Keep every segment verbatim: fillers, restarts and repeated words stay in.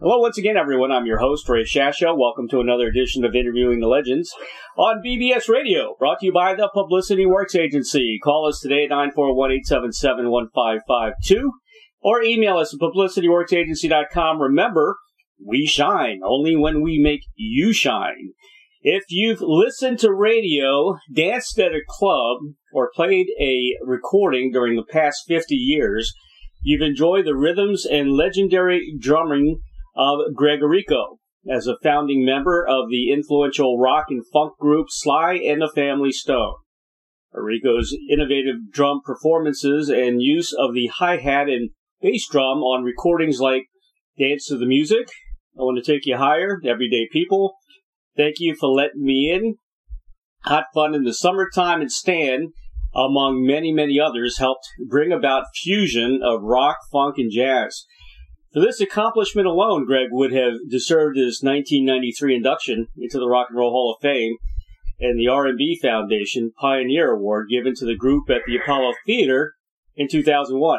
Hello once again, everyone. I'm your host, Ray Shasho. Welcome to another edition of Interviewing the Legends on B B S Radio, brought to you by the Publicity Works Agency. Call us today at nine four one, eight seven seven, one five five two or email us at publicity works agency dot com. Remember, we shine only when we make you shine. If you've listened to radio, danced at a club, or played a recording during the past fifty years, you've enjoyed the rhythms and legendary drumming of Greg Errico. As a founding member of the influential rock and funk group Sly and the Family Stone. Errico's innovative drum performances and use of the hi-hat and bass drum on recordings like Dance to the Music, I Want to Take You Higher, Everyday People, Thank You for Letting Me In, Hot Fun in the Summertime, and Stan, among many, many others, helped bring about fusion of rock, funk, and jazz. For this accomplishment alone, Greg would have deserved his nineteen ninety-three induction into the Rock and Roll Hall of Fame and the R and B Foundation Pioneer Award given to the group at the Apollo Theater in two thousand one.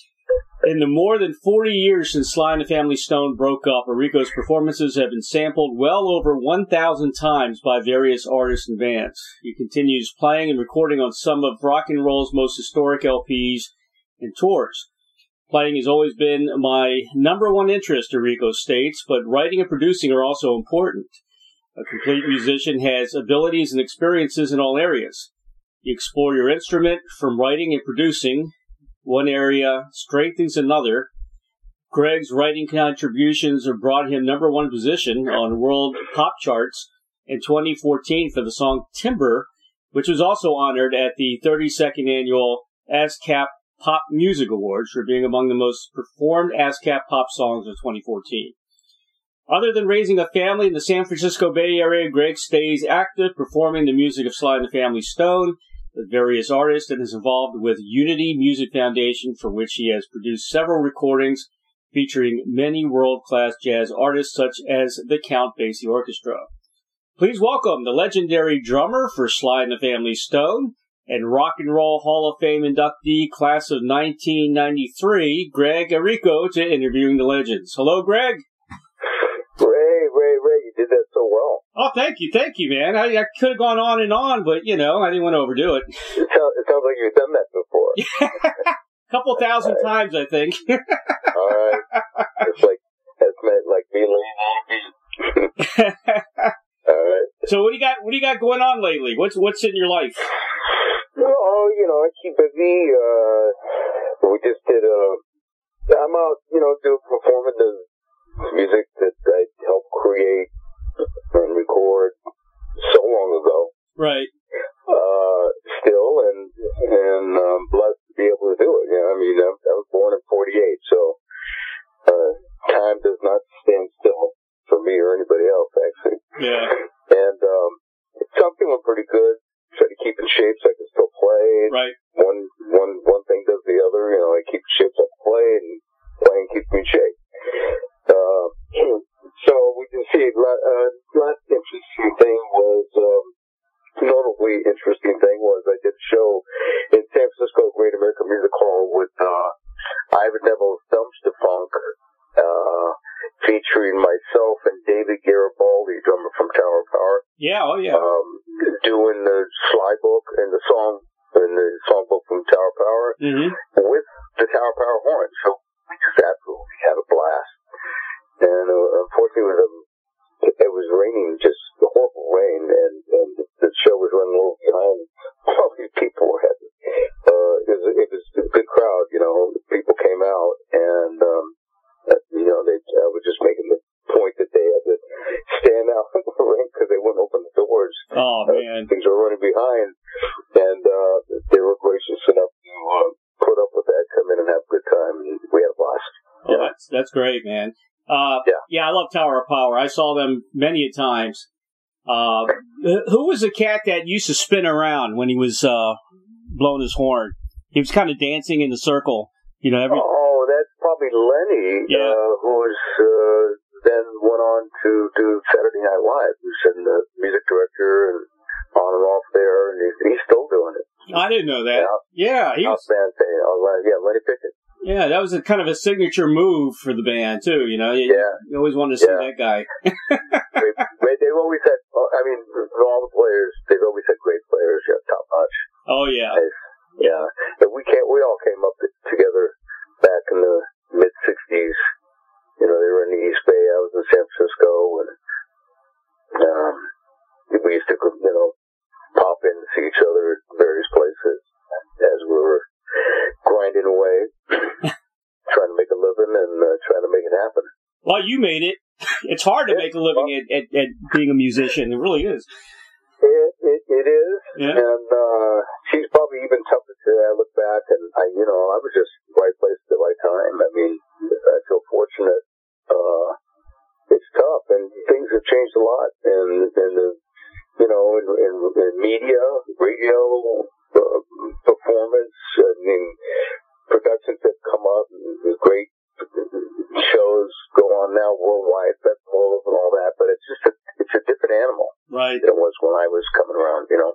In the more than forty years since Sly and the Family Stone broke up, Errico's performances have been sampled well over one thousand times by various artists and bands. He continues playing and recording on some of rock and roll's most historic L Ps and tours. Playing has always been my number one interest, Errico states, but writing and producing are also important. A complete musician has abilities and experiences in all areas. You explore your instrument from writing and producing. One area strengthens another. Greg's writing contributions have brought him number one position on world pop charts in twenty fourteen for the song Timber, which was also honored at the thirty-second annual ASCAP Pop Music Awards for being among the most performed ASCAP pop songs of twenty fourteen. Other than raising a family in the San Francisco Bay Area, Greg stays active performing the music of Sly and the Family Stone with various artists and is involved with Unity Music Foundation, for which he has produced several recordings featuring many world-class jazz artists such as the Count Basie Orchestra. Please welcome the legendary drummer for Sly and the Family Stone and Rock and Roll Hall of Fame inductee class of nineteen ninety-three, Greg Errico, to Interviewing the Legends. Hello, Greg. Ray, Ray, Ray, you did that so well. Oh, thank you, thank you, man. I, I could have gone on and on, but, you know, I didn't want to overdo it. It, sound, it sounds like you've done that before. A couple thousand right. times, I think. All right. It's like, it's meant like me laying All right. So what do you got, what do you got going on lately? What's, what's in your life? Oh, you know, I keep busy. Uh, we just did a, I'm out, you know, doing performing the music that I helped create and record so long ago. Right. Uh, still, and, and I'm blessed to be able to do it. You know, I mean, I, I was born in forty-eight, so, uh, time does not stand still for me or anybody else, actually. Yeah. And, um, so I'm feeling pretty good. Try to keep in shape so I can still play. Right. One, one, one thing does the other. You know, I keep in shape so I can play, and playing keeps me in shape. Uh, so we can see, uh, last interesting thing was, um, notably interesting thing was I did a show in San Francisco Great American Music Hall with, uh, Ivan Neville's Dumpster Funk, uh, featuring myself and David Garibaldi, drummer from Tower of Power. Yeah, oh yeah. Um, doing the Sly book and the song, and the songbook from Tower of Power, mm-hmm. with the Tower of Power horn. So we just absolutely had a blast. And uh, unfortunately, it was, um, it was raining, just horrible rain, and, and the show was running a little behind. All these people were having, uh, it was, it was a good crowd, you know, people came out, and, um, you know, they, I was just making the point that they had to stand out in the rain because they wouldn't open the doors. Oh, man. Uh, things were running behind, and, uh, they were gracious enough to, uh, put up with that, come in and have a good time, and we had a blast. Oh, yeah. that's, that's great, man. Uh, yeah. yeah, I love Tower of Power. I saw them many a times. Uh, who was the cat that used to spin around when he was, uh, blowing his horn? He was kind of dancing in the circle, you know, every... Oh, that's probably Lenny, yeah. uh, who was, uh, then went on to do Saturday Night Live. He was the music director and on and off there, and he's, he's still doing it. I didn't know that. Yeah, yeah he was... Band thing. Oh, yeah, Lenny Pickett. Yeah, that was a kind of a signature move for the band too. You know, you, yeah. you always wanted to see yeah. that guy. they, they've always had. I mean, all the players, they've always had great players. Yeah, top notch. Oh yeah, nice. Yeah. And we can't. We all came up together back in the mid sixties. You know, they were in the East Bay. I was in San Francisco, and um, we used to, you know, pop in to see each other at various places as we were grinding away, trying to make a living and uh, trying to make it happen. Well, you made it. It's hard to yeah. make a living at, at, at being a musician. It really is. It it, it is, yeah. and uh, she's probably even tougher today. I look back, and I, you know, I was just right place at the right time. I mean, I feel fortunate. Uh, it's tough, and things have changed a lot, and and the, you know, in, in, in media, radio, uh, performance. I mean, productions that come up, and great shows go on now worldwide, festivals and all that. But it's just a it's a different animal, right? Than it was when I was coming around, you know.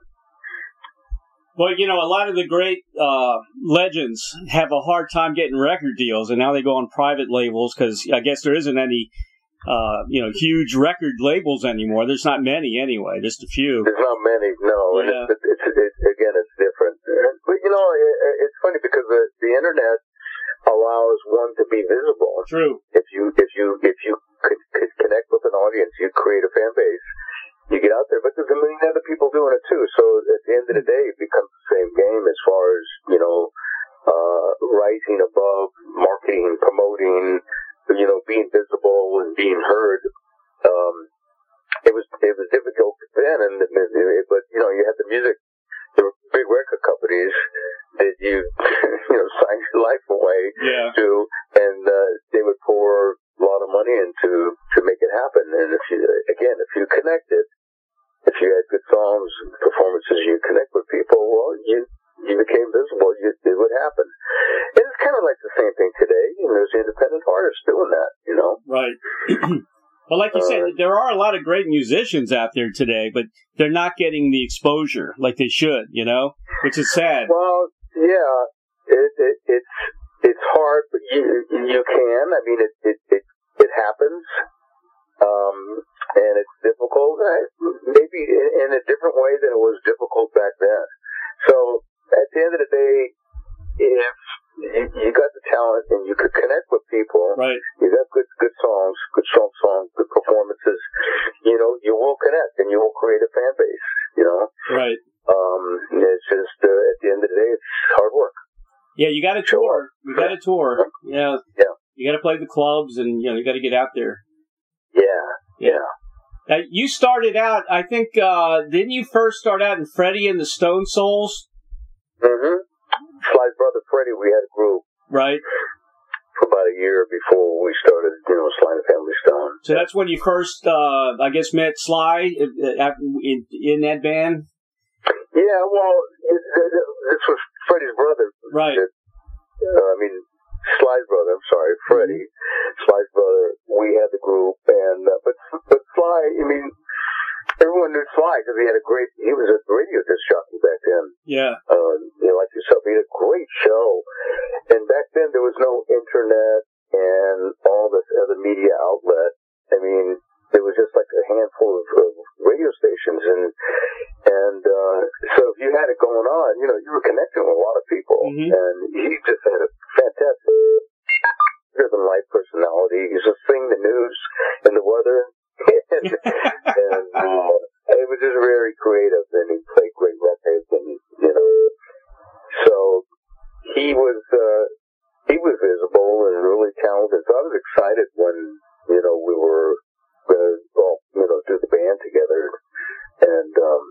Well, you know, a lot of the great uh, legends have a hard time getting record deals, and now they go on private labels because I guess there isn't any, uh, you know, huge record labels anymore. There's not many anyway, just a few. There's not many, no. Yeah. And it's, it's, it's, again, it's different. But, you know, it, it's funny because the, the internet allows one to be visible. True. If you if you if you could, could connect with an audience, you create a fan base. You get out there, but there's a million other people doing it too. So at the end of the day, it becomes the same game as far as, you know, uh, rising above, marketing, promoting, you know, being visible and being heard. Um, it was it was difficult then, and it, but you know, you had the music, the big record companies that you you know signed your life away yeah. to, and uh, they would pour a lot of money into to make it happen. And if you again, if you connected. If you had good songs, performances, you connect with people, well, you you became visible. You, it would happen. And it's kind of like the same thing today. You know, there's independent artists doing that, you know? Right. Well, like you uh, said, there are a lot of great musicians out there today, but they're not getting the exposure like they should, you know, which is sad. Well, yeah, it, it, it's it's hard, but you you can. I mean, it it, it, it happens. Um, and it's difficult, maybe in a different way than it was difficult back then. So at the end of the day, if you, you got the talent and you could connect with people, right? You got good, good songs, good strong songs, good performances. You know, you will connect and you will create a fan base. You know, right? Um, it's just uh, at the end of the day, it's hard work. Yeah, you got to tour. You got to tour. Yeah, yeah. You got to play the clubs, and you know, you got to get out there. Yeah, yeah. Uh, you started out, I think, uh, didn't you first start out in Freddie and the Stone Souls? Mm-hmm. Sly's brother Freddie, we had a group. Right. For about a year before we started, you know, Sly and the Family Stone. So that's when you first, uh, I guess, met Sly in, in that band? Yeah, well, it, it, this was Freddie's brother. Right. That, uh, I mean, Sly's brother, I'm sorry, Freddie. Mm-hmm. Sly's brother, we had the group, and, uh, but, but Sly, I mean, everyone knew Sly because he had a great, he was a radio disc jockey back then. Yeah. Uh, you know, like yourself, he had a great show. And back then there was no internet and all this other media outlet. I mean, there was just like a handful of, of radio stations, and, and, uh, so if you had it going on, you know, you were connecting with a lot of people. Mm-hmm. And he just had a fantastic driven life personality. He just sing the news and the weather. and and uh, it was just very creative, and he played great records, and you know, so he was uh, he was visible and really talented. So I was excited when you know we were going to well, you know do the band together, and um,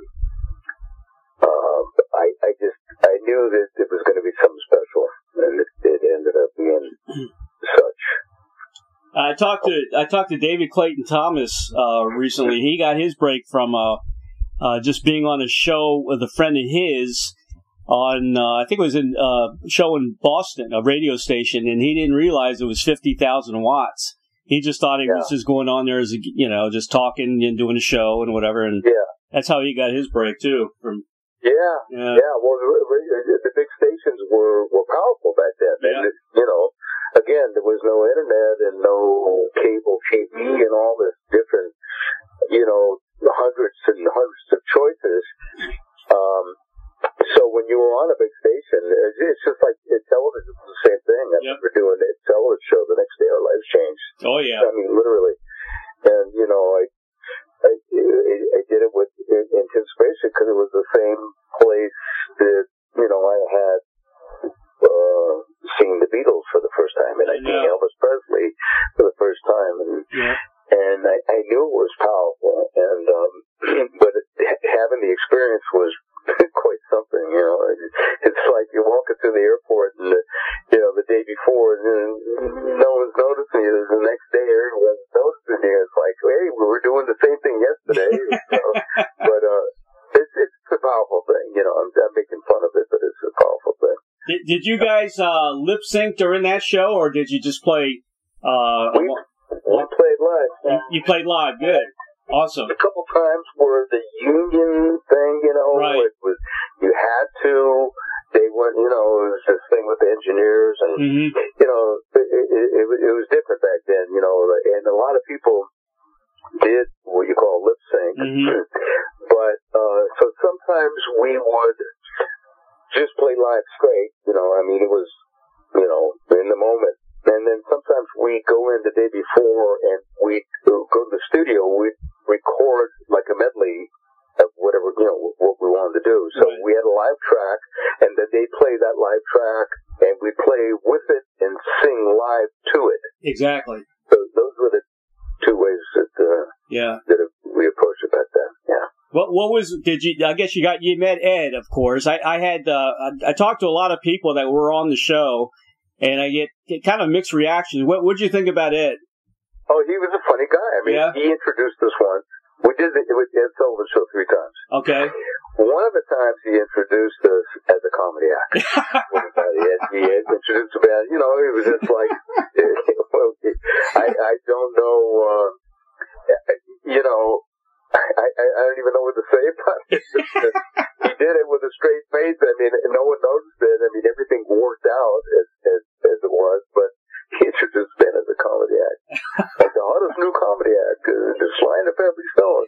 uh, I I just I knew that it was going to be something special, and it, it ended up being such. I talked to I talked to David Clayton Thomas uh, recently. He got his break from uh, uh, just being on a show with a friend of his on uh, I think it was in a show in Boston, a radio station, and he didn't realize it was fifty thousand watts. He just thought he yeah. was just going on there as a, you know just talking and doing a show and whatever, and yeah. that's how he got his break too. From Yeah, yeah, yeah. Well, the, the big stations were, were powerful back then. Yeah. And, you know, again, there was no internet and no cable T V and all this different, you know, hundreds and hundreds of choices. Um, so when you were on a big station, it's just like television was the same thing. I Yep. remember doing a television show the next day, our lives changed. oh yeah, I mean, literally. And, you know, I, I, I did it with anticipation because it was the same place that, you know, I had uh, seen the Beatles for the first time, and I seen Elvis Presley for the first time, and yeah, and I, I knew it was powerful, and um, but it, having the experience was quite something, you know. It's like you're walking through the airport, and the, you know, the day before, and then no one's noticing you. The next day, everyone's noticing you. It's like, hey, we were doing the same thing yesterday, you know? But uh, it's it's a powerful thing, you know. I'm, I'm making fun of it, but it's a powerful thing. Did, did you guys uh, lip sync during that show, or did you just play? Uh, we, we played live. You, you played live, good, awesome. A couple times were the union thing, you know. Right. It was you had to. They went, you know, it was this thing with the engineers, and Mm-hmm. you know, it, it, it, it was different back then, you know, and a lot of people did what you call lip sync. Mm-hmm. But uh, so sometimes we would just play live straight, you know. I mean, it was, you know, in the moment. And then sometimes we go in the day before and we go to the studio. We record like a medley of whatever, you know, what we wanted to do. So Right. we had a live track, and then they play that live track, and we play with it and sing live to it. Exactly. So those were the two ways that uh, Yeah. that we approached it back then. Yeah. What what was did you? I guess you got you met Ed, of course. I I had uh, I, I talked to a lot of people that were on the show, and I get, get kind of mixed reactions. What what did you think about Ed? Oh, he was a funny guy. I mean, Yeah. he introduced us once. We did it with Ed Sullivan show three times. Okay. One of the times he introduced us as a comedy actor. he, had, he had introduced us as, you know, he was just like, I I don't know, uh, you know, I, I I don't even know what to say about it. He did it with a straight face. I mean, no one noticed it. I mean, everything worked out as as, as it was, but he introduced Ben as a comedy act. Like the hottest new comedy act, uh, the Sly and the Family Stone.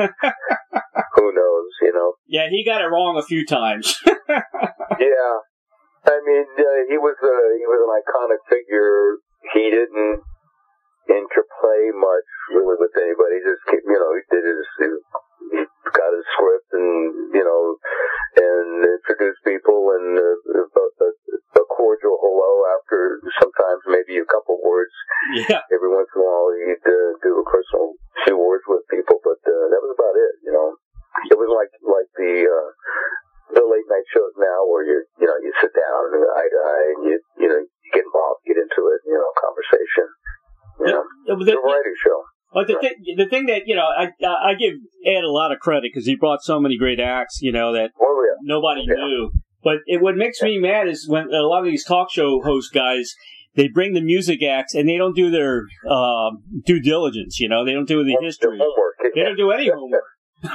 Who knows, you know? Yeah, he got it wrong a few times. Yeah, I mean, uh, he was a he was an iconic figure. He didn't interplay much really with anybody. He just kept, you know, he did his, he got his script and, you know, and introduced people and uh, a, a, a cordial hello after sometimes maybe a couple words. Yeah. Every once in a while he'd uh, do a personal few words with people, but uh, that was about it, you know. It was like like the uh, the late night shows now where you you know you sit down and eye to eye and you you know you get involved, get into it, you know, conversation. You know, The- it's a variety show. But the thing, the thing that you know, I I give Ed a lot of credit because he brought so many great acts, you know, that Oh yeah. nobody Yeah. knew. But it, what makes me mad is when a lot of these talk show host guys, they bring the music acts and they don't do their um, due diligence. You know, they don't do the Well, history. the homework. They don't do any homework.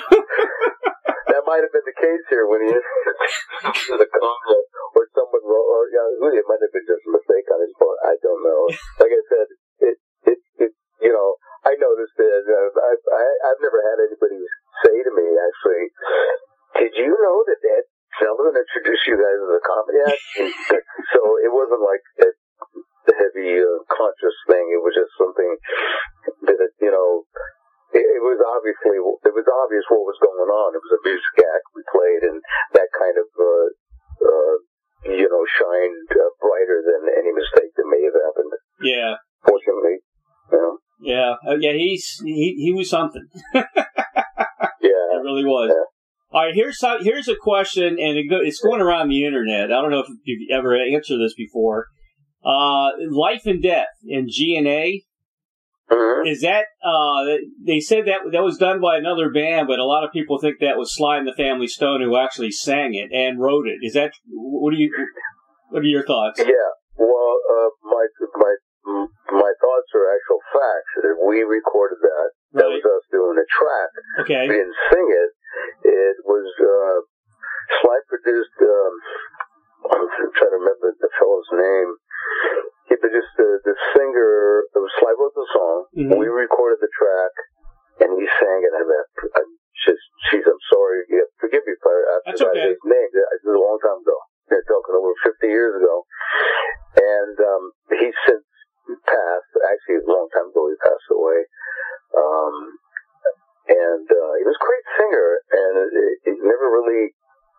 That might have been the case here when he introduced the comment, or someone wrote, or yeah, it might have been just a mistake on his part. I don't know. Like I said, it, it, it, you know, I noticed it. Uh, I've, I, I've never had anybody say to me, actually, did you know that Ed Sullivan introduced you guys as a comedy act? So it wasn't like a heavy uh, conscious thing. It was just something that, you know, it, it was obviously, it was obvious what was going on. It was a music act we played, and that kind of, uh, uh, you know, shined uh, brighter than any mistake that may have happened. Yeah. Fortunately, you know. Yeah. Uh, yeah. He's he he was something. Yeah. It really was. Yeah. All right, here's how, here's a question, and it go, it's going around the internet. I don't know if you've ever answered this before. Uh, life and death in G N A. Mm-hmm. Is that uh? They said that that was done by another band, but a lot of people think that was Sly and the Family Stone who actually sang it and wrote it. Is that what do you? What are your thoughts? Yeah. Well, uh, my my my thoughts are actual facts. We recorded that. That Right. was us doing a track. Okay. We didn't sing it. It was uh, track, and he sang it, and I, I just, geez, I'm sorry, yeah, forgive me if I, I That's forgot okay. his name. It was a long time ago. They're talking over fifty years ago. And um, he's since passed. Actually, a long time ago, he passed away. Um, and uh, he was a great singer, and it, it, it never really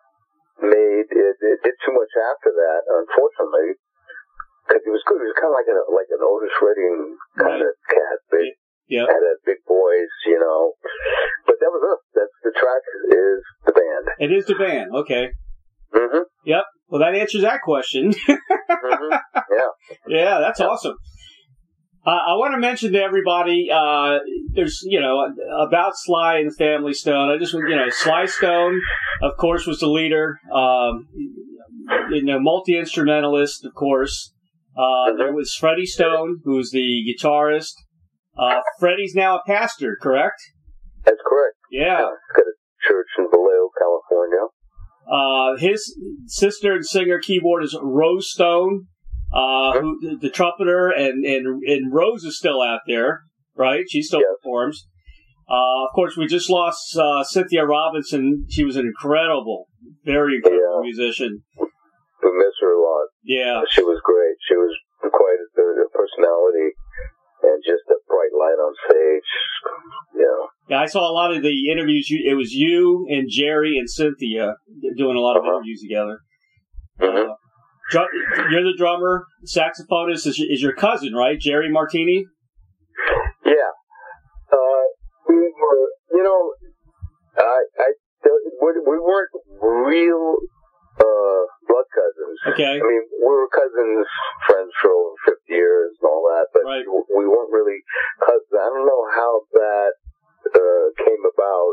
made it, it did too much after that, unfortunately, because he was good. He was kind of like an like an Otis Redding kind of cat, big, yeah, had a big voice, you know. But that was it. That's the track is the band. It is the band. Okay. Mm-hmm. Yep. Well, that answers that question. Mm-hmm. Yeah. Yeah, that's yeah. awesome. Uh, I want to mention to everybody, uh, there's, you know, about Sly and Family Stone. I just, you know, Sly Stone, of course, was the leader, um, you know, multi-instrumentalist, of course. Uh, mm-hmm. There was Freddie Stone, who's the guitarist. Uh, Freddie's now a pastor, correct? That's correct. Yeah. yeah. He's got a church in Vallejo, California. Uh, his sister and singer keyboard is Rose Stone, uh, who, the, the trumpeter, and, and, and Rose is still out there, right? She still yes. performs. Uh, of course, we just lost, uh, Cynthia Robinson. She was an incredible, very incredible yeah. musician. We miss her a lot. Yeah. She was great. She was quite a, a personality and just a bright light on stage, you know. Yeah, I saw a lot of the interviews. You, it was you and Jerry and Cynthia doing a lot of uh-huh. interviews together. Mm-hmm. Uh, dr- you're the drummer. Saxophonist is, is your cousin, right? Jerry Martini? Yeah. Uh, we were, you know, I, I, we weren't real uh, blood cousins. Okay. I mean, we were cousins, friends for over fifty years and all that, but right. we weren't really cousins. I don't know how that uh, came about,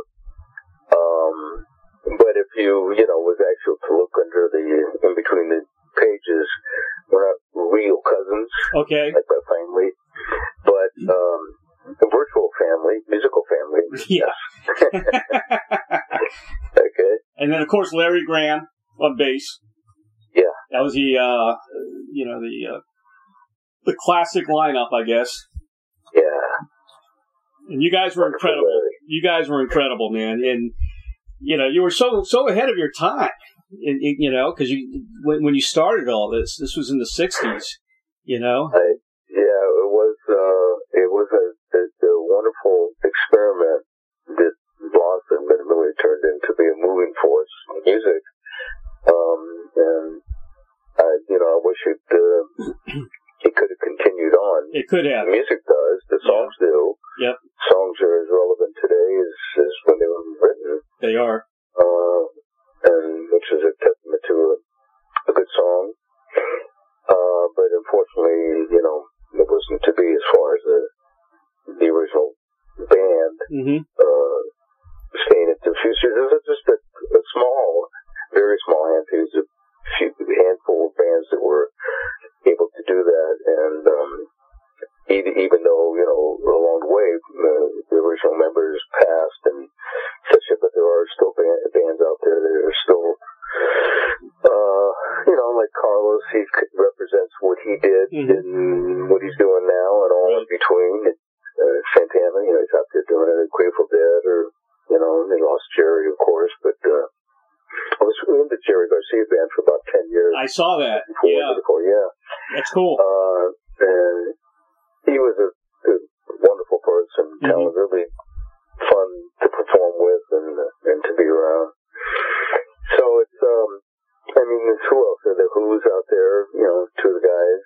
um, but if you, you know, was actual to look under the, in between the pages, we're not real cousins. Okay. Like my family, but um, a virtual family, musical family. Yeah. Okay. And then, of course, Larry Graham on bass. Yeah. That was the, uh, you know, the uh, the classic lineup, I guess. Yeah. And you guys were incredible. You guys were incredible, man. And, you know, you were so so ahead of your time, it, it, you know, because you when, when you started all this, this was in the sixties, you know? I, yeah, it was, uh, it was a, a, a wonderful experiment that blossomed and really turned into be a moving force in music. Um, and, I, you know, I wish it, uh, it could have continued on. It could have. The music does. The songs yeah. do. Yep. Songs are as relevant today as, as when they were written. They are. Uh, and which is a testament to a, a good song. Uh, but unfortunately, you know, it wasn't to be as far as the, the original band, mm-hmm. uh, staying into the future. There's just a, a small, very small handful, a few handful of bands that were able to do that, and um, even, even though, you know, along the way, uh, the original members passed and such, but there are still band, bands out there that are still, uh, you know, like Carlos, he represents what he did mm-hmm. and what he's doing now, and all right. in between. Uh, Santana, you know, he's out there doing it at Grateful Dead, or, you know, they lost Jerry, of course, but, uh, I was in the Jerry Garcia band for about ten years. I saw that. Before, yeah. Before, yeah. That's cool. Uh, and he was a, a wonderful person, mm-hmm. talent, really fun to perform with and and to be around. So it's, um, I mean, it's who else? The Who's out there, you know, two of the guys,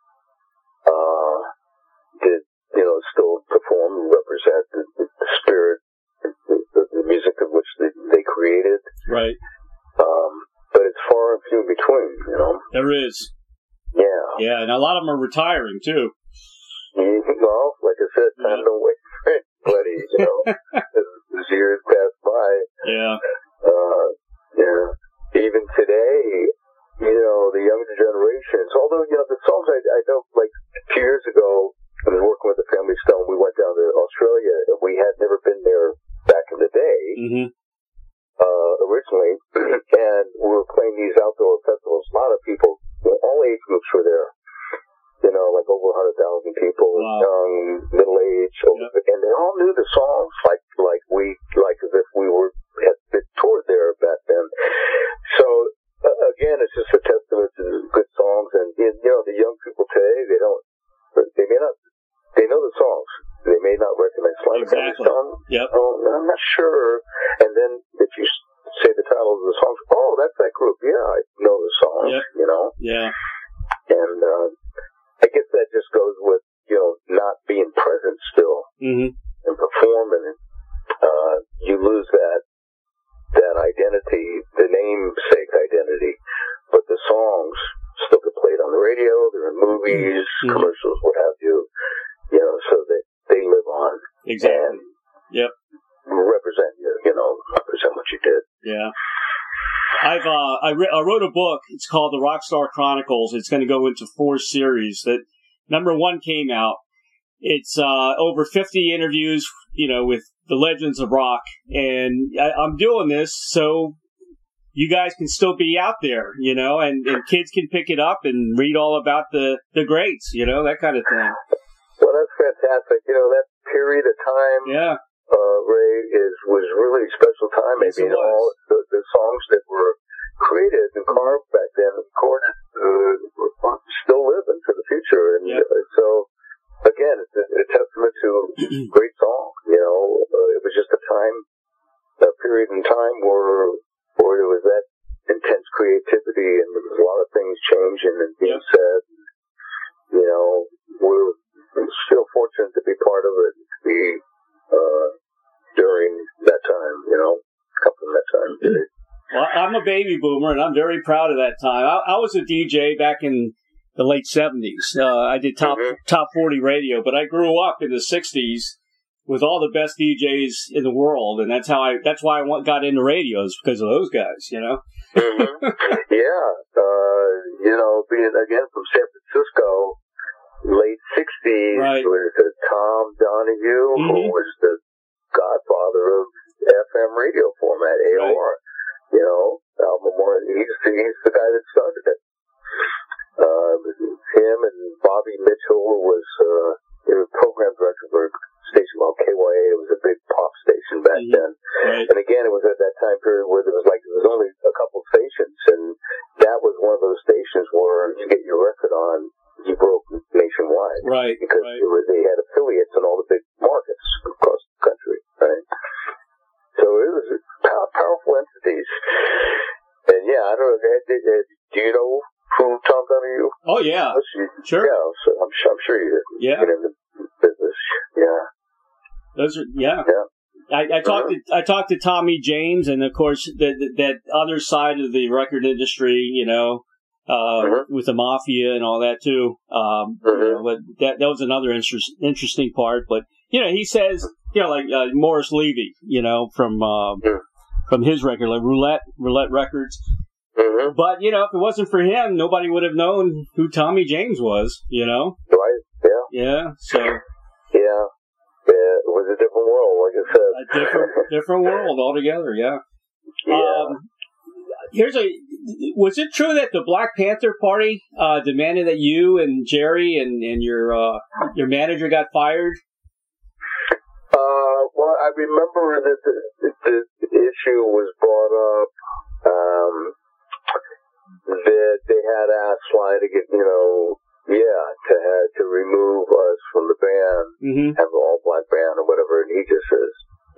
uh, did, you know, still perform, represent the, the spirit, the, the music of which they, they created. Right. Um, but it's far and few in between, you know. There is. Yeah. Yeah, and a lot of them are retiring, too. Mm-hmm. Well, like I said, time yeah. don't wait for anybody, you know, as, as years pass by. Yeah. Uh, yeah. Even today, you know, the younger generations, although, you know, the songs I, I know, like, two years ago, I was working with the Family Stone, we went down to Australia, and we had never been there back in the day. Mm-hmm. Uh, originally, and we were playing these outdoor festivals. A lot of people, you know, all age groups were there. You know, like over a hundred thousand people, wow. young, middle age, yep. and they all knew the songs like like we like as if we were had been toured there back then. So uh, again, it's just a testament to good songs, and you know the young people today they don't they may not they know the songs, they may not recognize Slime exactly. song. Yep. Oh, I'm not sure. And then if you say the title of the song, oh, that's that group. Yeah, I know the song. Yep. You know. Yeah. And uh, I guess that just goes with, you know, not being present still mm-hmm. and performing. Uh, you lose that that identity, the namesake identity, but the songs still get played on the radio. They're in movies, mm-hmm. commercials, what have you. You know, so that they live on. Exactly. And yep. represent you. You know, represent what you did. Yeah. I've uh, I, re- I wrote a book. It's called The Rockstar Chronicles. It's going to go into four series. That number one came out. It's uh, over fifty interviews, you know, with the legends of rock, and I, I'm doing this so you guys can still be out there, you know, and, and kids can pick it up and read all about the, the greats, you know, that kind of thing. Well, that's fantastic. You know, that period of time. Yeah. Uh, Ray, is was really a special time. Yes, Maybe it was. all the, the songs that were created and carved back then, recorded, uh, still live into the future. And yep. uh, so, again, it's a, a testament to great song. You know, uh, it was just a time, a period in time where where there was that intense creativity, and there was a lot of things changing and being yep. said. You know, we're still fortunate to be part of it, to be. Uh, during that time, you know, come from that time period. Well, I'm a baby boomer, and I'm very proud of that time. I, I was a D J back in the late seventies. Uh, I did top mm-hmm. top forty radio, but I grew up in the sixties with all the best D Js in the world, and that's how I that's why I want, got into radios, because of those guys, you know. mm-hmm. Yeah, uh, you know, being again from San Francisco. Late sixties, right. was uh, Tom Donahue, mm-hmm. who was the godfather of F M radio format, A O R. Right. You know, album more. He's he's the guy that started it. Uh, him and Bobby Mitchell was uh, he was program director for a station called K Y A. It was a big pop station back mm-hmm. then. Right. And again, it was at that time period where there was like there was only a couple stations, and that was one of those stations where to get your record on. You broke nationwide, right? Because right. It was, they had affiliates in all the big markets across the country, right? So it was pow- powerful entities. And yeah, I don't know. Do you know who Tom Donahue? Oh yeah, you, sure. Yeah, so I'm, I'm sure you did. Yeah, get in the business. Yeah, those are yeah. Yeah. I, I talked uh-huh. to I talked to Tommy James, and of course that that other side of the record industry, you know. Uh, mm-hmm. with the mafia and all that too. Um, mm-hmm. you know, but that, that was another interest, interesting part. But, you know, he says, you know, like, uh, Morris Levy, you know, from, uh, mm-hmm. from his record, like Roulette, Roulette Records. Mm-hmm. But, you know, if it wasn't for him, nobody would have known who Tommy James was, you know? Right. Yeah. Yeah. So. Yeah. Yeah. It was a different world, like I said. A different, different world altogether. Yeah. Yeah. Um, here's a, was it true that the Black Panther Party uh, demanded that you and Jerry and, and your uh, your manager got fired? Uh, well, I remember that the, the, the issue was brought up um, that they had asked Sly to get, you know, yeah, to have, to remove us from the band, mm-hmm. have an all-black band or whatever, and he just says,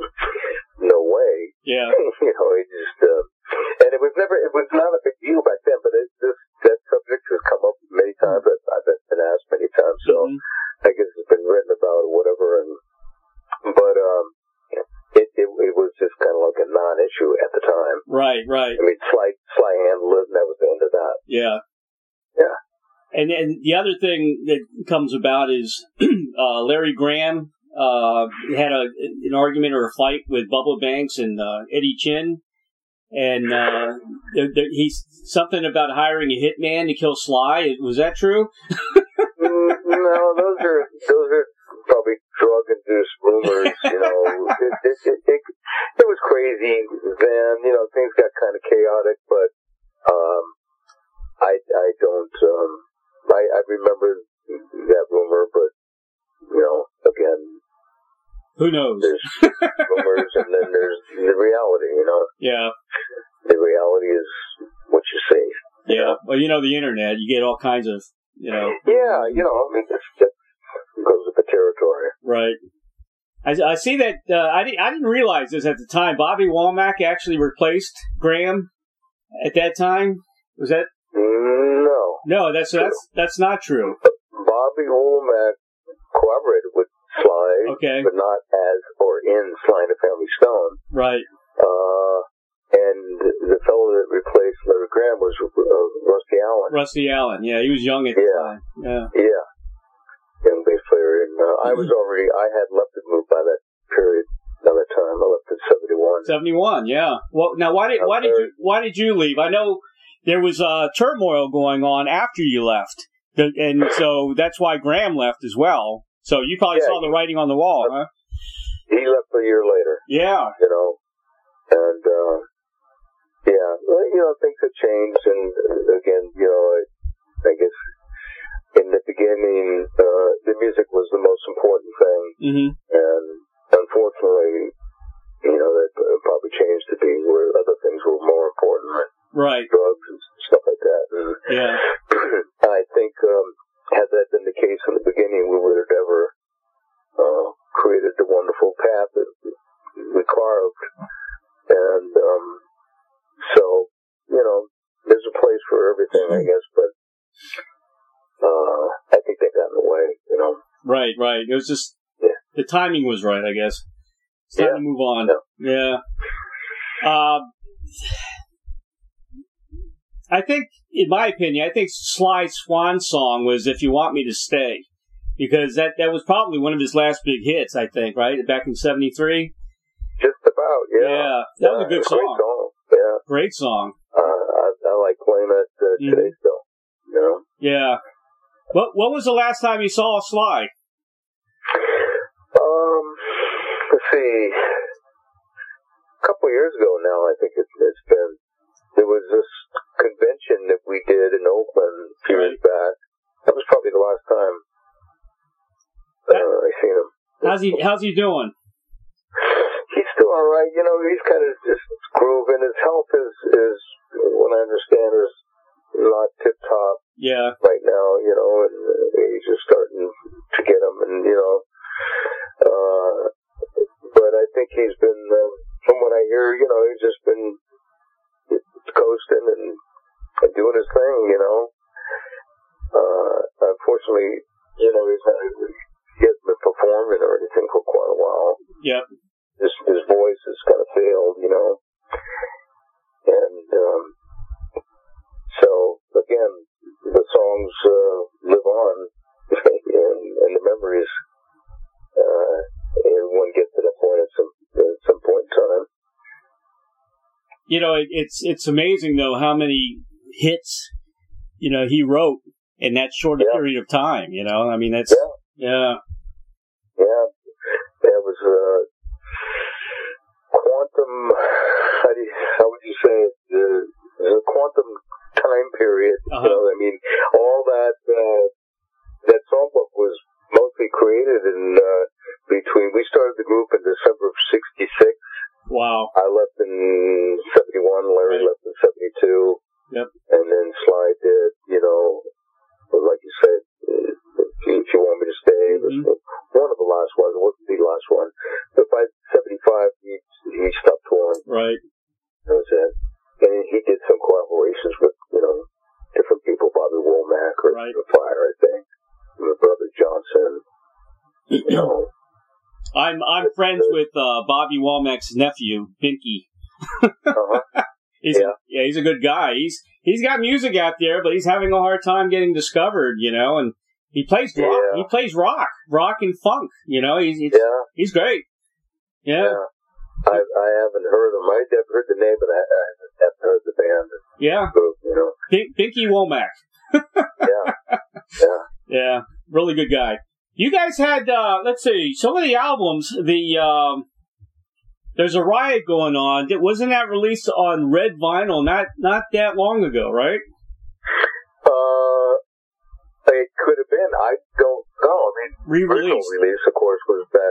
no way. Yeah. You know, he just... Uh, And it was never, it was not a big deal back then, but it, this, that subject has come up many times. I've, I've been asked many times, so mm-hmm. I guess it's been written about or whatever. And but um, it, it it was just kind of like a non-issue at the time. Right, right. I mean, Sly Sly handled it, and that was the end of that. Yeah, yeah. And and the other thing that comes about is uh, Larry Graham uh, had a an argument or a fight with Bubba Banks and uh, Eddie Chin. And uh, there, there, he's something about hiring a hitman to kill Sly. Was that true? mm, no, those are those are probably drug-induced rumors. You know, it, it, it, it, it was crazy then. You know, things got kind of chaotic, but um, I I don't. Um, I, I remember that rumor Who knows? There's rumors, and then there's the reality. You know. Yeah. The reality is what you see. Yeah. You know? Well, you know the internet. You get all kinds of, you know. Yeah. You know. I mean, that's, that goes with the territory. Right. I, I see that. Uh, I didn't. I didn't realize this at the time. Bobby Womack actually replaced Graham at that time. Was that? No. No, that's that's that's not true. Bobby Womack collaborated with Sly, okay, but not as or in Sly and the Family Stone. Right. Uh, and the fellow that replaced Larry Graham was uh, Rusty Allen. Rusty Allen. Yeah, he was young at the yeah. time. Yeah. Yeah. Young bass player, and uh, I was already. I had left the group by that period. By that time, I left in seventy-one. Seventy-one. Yeah. Well, now why did why did you why did you leave? I know there was uh, turmoil going on after you left, the, and so that's why Graham left as well. So you probably yeah, saw the writing on the wall, huh? He left a year later. Yeah. You know, and uh, yeah, well, you know, things have changed, and uh, again, you know, I, I guess in the beginning, uh, the music was the most important thing, mm-hmm. and unfortunately, you know, that probably changed to be where other things were more important, like right? Drugs and stuff like that. And yeah, I think um, had that been the case in the beginning, we would have never uh, created the wonderful path that we carved. And um, so, you know, there's a place for everything, I guess, but uh, I think they got in the way, you know. Right, right. It was just, yeah. The timing was right, I guess. It's time yeah. to move on. Yeah. yeah. Uh, I think, in my opinion, I think Sly's swan song was "If You Want Me to Stay," because that, that was probably one of his last big hits, I think, right? Back in seventy-three? Just about, yeah. Yeah, that yeah, was a good a song. Great song, yeah. Great song. Uh, I, I like playing it uh, mm-hmm. today still, you know. Yeah. What What was the last time you saw Sly? Um, let's see. A couple of years ago now, I think it's, it's been. There was this convention that we did in Oakland a few years back. That was probably the last time uh, I seen him. How's he How's he doing? He's still all right. You know, he's kind of just grooving. His health is, is what I understand, is not tip top. Yeah. Right now, you know, and he's just starting to get him, and you know, uh, but I think he's been, uh, from what I hear, you know, he's just been coasting and, and doing his thing, you know. Uh, unfortunately, you know, he's not, he hasn't been performing or anything for quite a while. Yep. His, his voice has kind of failed, you know. And, um, so, again, the songs, uh, live on, and, and the memories, uh, everyone gets to that point at some, at some point in time. You know, it, it's it's amazing though how many hits, you know, he wrote in that short yeah. period of time. You know, I mean, that's yeah, yeah, yeah. There was a quantum. How do you, how would you say it? Uh, a quantum time period. Uh-huh. You know, I mean, all that uh, that songbook was mostly created in uh, between. We started the group in December of sixty-six. Wow. I left in seventy-one, Larry right. left in seventy-two. Yep. And then Sly did, you know, like you said, If You Want Me to Stay, mm-hmm. was one of the last ones. It wasn't the last one. But by seventy-five, he, he stopped touring. Right. That was it. And he did some collaborations with, you know, different people, Bobby Womack or right. Fire, I think. My brother Johnson, you know. I'm I'm friends with uh, Bobby Womack's nephew, Pinky. uh-huh. he's yeah. A, yeah, he's a good guy. He's he's got music out there, but he's having a hard time getting discovered, you know. And he plays rock. Yeah. He plays rock, rock and funk. You know, he's he's, yeah. he's great. Yeah. yeah. I I haven't heard him. I have heard the name, but I, I haven't heard the band. Yeah. So, you know. P- Pinky Womack. yeah. Yeah. Yeah. Really good guy. You guys had, uh, let's see, some of the albums, the, um, There's a Riot Going On. Wasn't that released on red vinyl not, not that long ago, right? Uh, it could have been. I don't know. I mean, Re-release. original release, of course, was that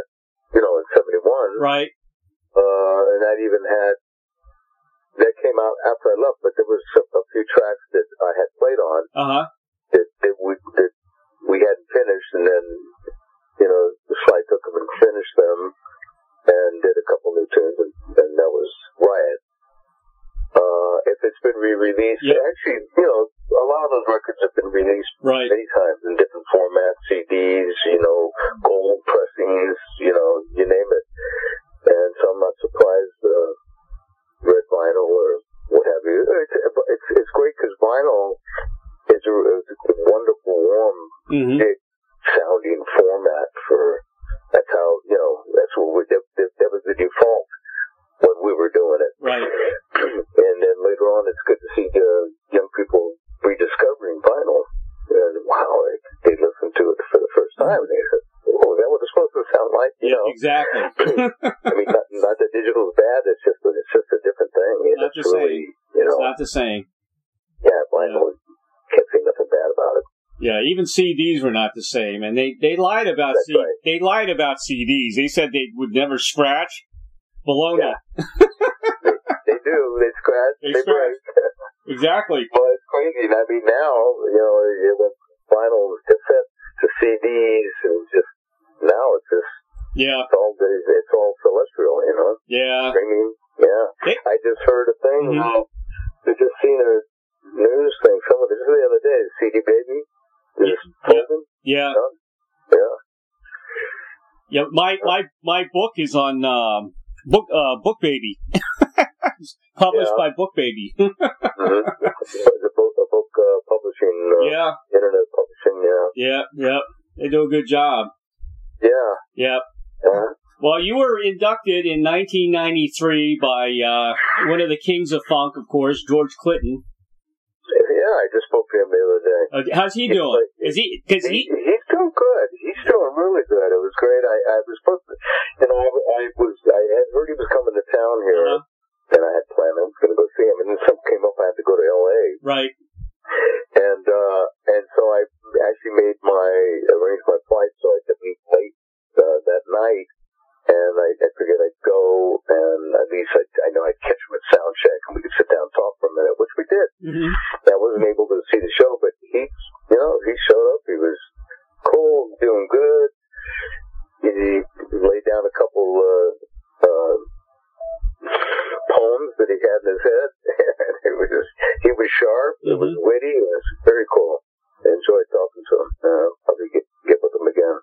you know, in seventy-one. Right. Uh, and that even had, that came out after I left, but there was a, a few tracks that I had played on uh-huh. that, that, we, that we hadn't finished, and then, you know, Sly took them and finished them and did a couple new tunes, and, and that was Riot. Uh, if it's been re-released, yep. actually, you know, a lot of those records have been released right. many times in different formats, C Ds, you know, gold pressings, you know, you name it. And so I'm not surprised, uh, red vinyl or what have you. It's, it's, it's great because vinyl is a, is a wonderful, warm, mm-hmm. big sounding format for, that's how, you know, that's what we, that, that was the default when we were doing it. Right. And then later on, it's good to see uh, young people rediscovering vinyl. And wow, they, they listened to it for the first time, and they said, "Oh, is that what it's supposed to sound like?" You yeah, know, exactly. I mean, not, not that digital is bad. It's just a, it's just a different thing. And not it's the really, same. you know, it's not the same. Yeah, vinyl. Yeah. Can't say nothing bad about it. Yeah, even C Ds were not the same, and they, they lied about That's C- right. they lied about C Ds. They said they would never scratch. Baloney. Yeah. they, they do. They scratch. They, they scratch. break. Exactly. Well, it's crazy. And I mean, now, you know, you went vinyl cassette to C Ds, and just now it's just yeah, it's all it's all celestial, you know. Yeah. Streaming. Yeah. They, I just heard a thing. Mm-hmm. I just seen a news thing. Someone just the other day. C D Baby. Just yeah. Yeah. Yeah. Yeah. My my my book is on um, book uh, Book Baby. Published yeah. by Book Baby. mm-hmm. It's a book, a book uh, publishing. Uh, yeah. Internet publishing. Yeah. Yeah. Yeah. They do a good job. Yeah. Yep. Yeah. Well, you were inducted in nineteen ninety-three by uh, one of the kings of funk, of course, George Clinton. Yeah, I just spoke to him the other day. Uh, how's he doing? Like, is he? Cause he, he he's doing good. He's doing really good. It was great. I, I was supposed to, you know, I, I was I had heard he was coming to town here, uh-huh. and I had planned I was going to go see him, and then something came up. I had to go to L A. Right. And uh, and so I actually made my arranged my flight so I could leave late uh, that night. And I, I figured I'd go, and at least I, I know I'd catch him at sound check, and we could sit down and talk for a minute, which we did. Mm-hmm. I wasn't able to see the show, but he, you know, he showed up. He was cool, doing good. He, he laid down a couple uh, uh, poems that he had in his head. And it was just, he was sharp. Mm-hmm. It was witty. It was very cool. I enjoyed talking to him. Uh, probably get get with him again.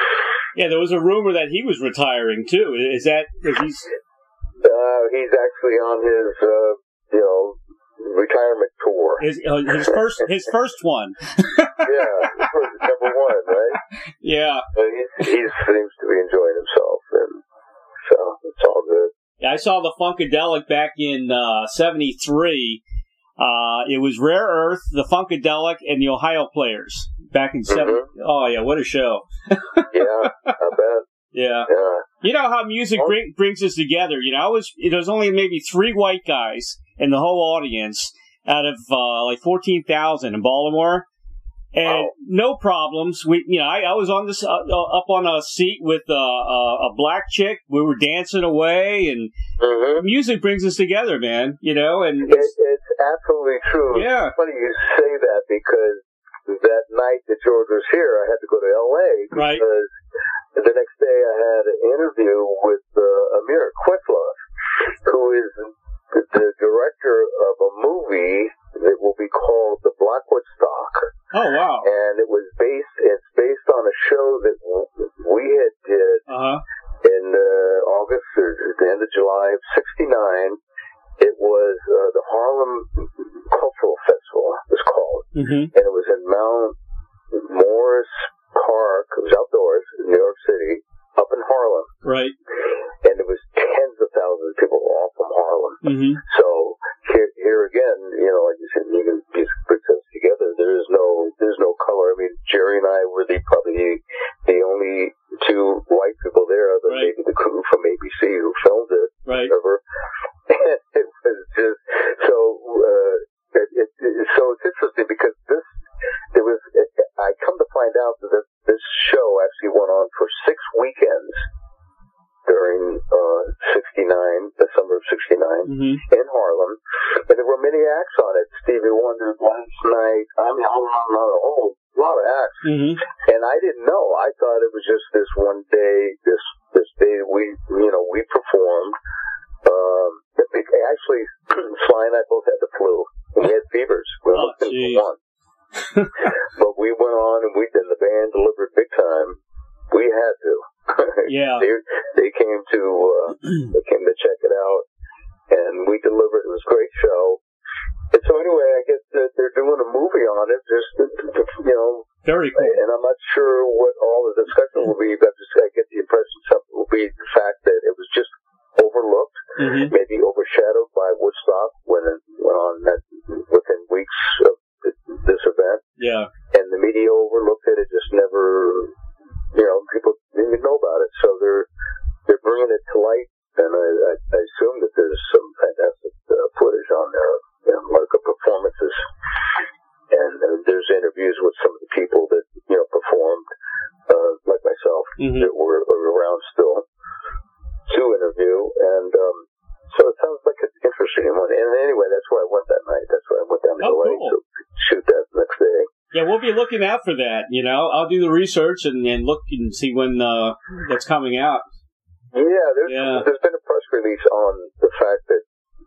Yeah, there was a rumor that he was retiring too. Is that is he's? Uh, he's actually on his, uh, you know, retirement tour. His uh, his first his first one. Yeah, number one, right? Yeah. But he he seems to be enjoying himself, and so it's all good. Yeah, I saw the Funkadelic back in uh, seventy-three. Uh, it was Rare Earth, the Funkadelic, and the Ohio Players back in seven. Mm-hmm. Oh yeah, what a show! Yeah, I bet. Yeah. yeah. You know how music bring, brings us together. You know, I was there was only maybe three white guys in the whole audience out of uh, like fourteen thousand in Baltimore, and wow. no problems. We, you know, I, I was on this uh, up on a seat with uh, a, a black chick. We were dancing away, and mm-hmm. music brings us together, man. You know, and it's, it, it's absolutely true. Yeah. It's funny you say that because that night that George was here, I had to go to L A because right. the next day I had an interview with uh, Amir Quislov, who is the director of a movie that will be called The Blackwood Stalker. Oh wow! And it was based. It's based on a show that we had did uh-huh. in uh, August, or at the end of July of sixty-nine. It was uh, the Harlem Cultural Festival. It was called, mm-hmm. and it was in Mount Morris Park. It was outdoors in New York City, up in Harlem. Right. And it was tens of thousands of people all from Harlem. Mm-hmm. So here, here again, you know, like you said, you can put those together. There is no, there's no color. I mean, Jerry and I were the probably the only two white people there, other than right. maybe the crew from A B C who filmed it. Right. Whatever. And it was just so. Uh, it, it, it, so it's interesting because this, there was. It, I come to find out that this show actually went on for six weekends sixty-nine, the summer of sixty-nine, mm-hmm. in Harlem. And there were many acts on it. Stevie Wonder, Gladys Knight, I mean, a whole lot of acts. Mm-hmm. And I didn't know. I thought it was just this one day, this this day that we, you know, we performed. Um, actually, Sly and I both had the flu. We had fevers. We oh, jeez. One. But we went on and we did. The band delivered big time. We had to. Yeah. they, they came to uh, they came to check it out, and we delivered. It was a great show. And so anyway, I guess that they're doing a movie on it. Just you know, very cool. And I'm not sure what all the discussion will be, but just, I get the impression something will be the fact that it was just overlooked, mm-hmm. maybe overshadowed by Woodstock when it went on that within weeks of this event. Yeah. And the media overlooked it. It just never, you know, people didn't even know about it. So they're they're bringing it to light, and I, I, I assume that there's some fantastic uh, footage on there, you know, like the performances. And uh, there's interviews with some of the people that, you know, performed, uh, like myself, mm-hmm. that were, were around still to interview. And um, so it sounds like an interesting one. And anyway, that's why I went that night. That's why I went down to oh, L A cool. to shoot that next day. Yeah, we'll be looking out for that. You know, I'll do the research and, and look and see when uh, that's coming out. Yeah, there's yeah. there's been a press release on the fact that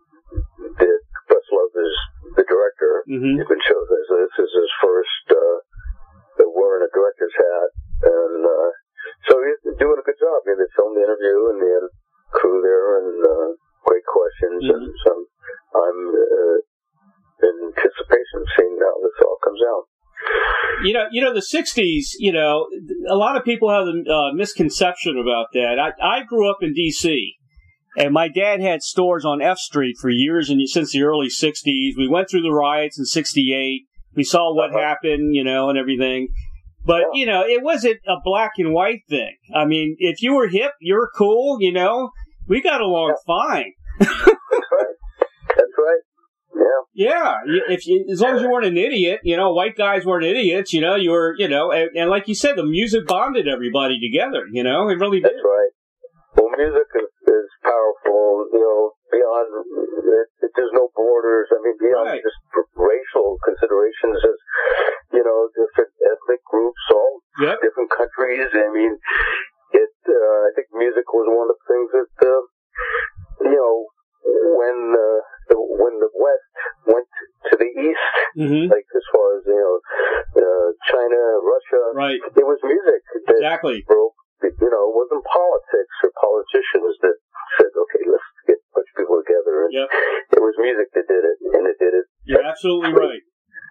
that Questlove is the director. Mm-hmm. He's been chosen as this is his first uh, wearing a director's hat, and uh, so he's doing a good job. I mean, they filmed the interview and the crew there, and uh, great questions, mm-hmm. and some. I'm uh, in anticipation of seeing how this all comes out. You know, you know, the sixties, you know, a lot of people have a uh, misconception about that. I, I grew up in D C, and my dad had stores on F Street for years and since the early sixties. We went through the riots in sixty-eight. We saw what uh-huh. happened, you know, and everything. But, yeah. you know, it wasn't a black and white thing. I mean, if you were hip, you were cool, you know. We got along yeah. fine. That's right. That's right. Yeah, Yeah. if you, as long as you weren't an idiot, you know, white guys weren't idiots, you know, you were, you know, and, and like you said, the music bonded everybody together, you know, it really did. That's right. Well, music is, is powerful, you know, beyond, it, it, there's no borders, I mean, beyond right. just racial considerations, as, you know, different ethnic groups, all yep. different countries. I mean, it, uh, I think music was one of the things that, uh, you know, when uh, the, when the West went to the East, mm-hmm. like as far as you know, uh, China, Russia, right? It was music that exactly broke. You know, it wasn't politics or politicians that said, "Okay, let's get a bunch of people together." And yep. It was music that did it, and it did it. You're absolutely right.